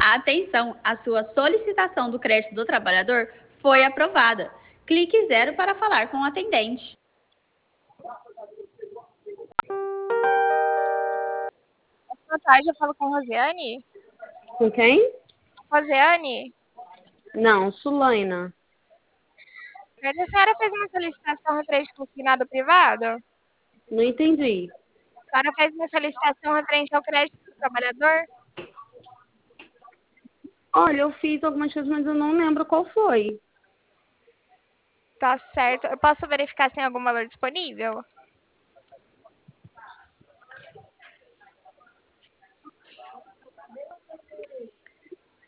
Atenção, a sua solicitação do crédito do trabalhador foi aprovada. Clique 0 para falar com o atendente. Boa tarde, eu falo com Rosiane. Com quem? Rosiane, Não, Sulaina. a senhora fez uma solicitação referente ao consignado privado? Não entendi. A senhora fez uma solicitação referente ao crédito do trabalhador? Olha, eu fiz algumas coisas, mas eu não lembro qual foi. Tá certo. Eu posso verificar se tem algum valor disponível?